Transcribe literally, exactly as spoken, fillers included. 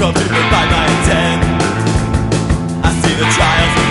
from people by my ten. I see the trials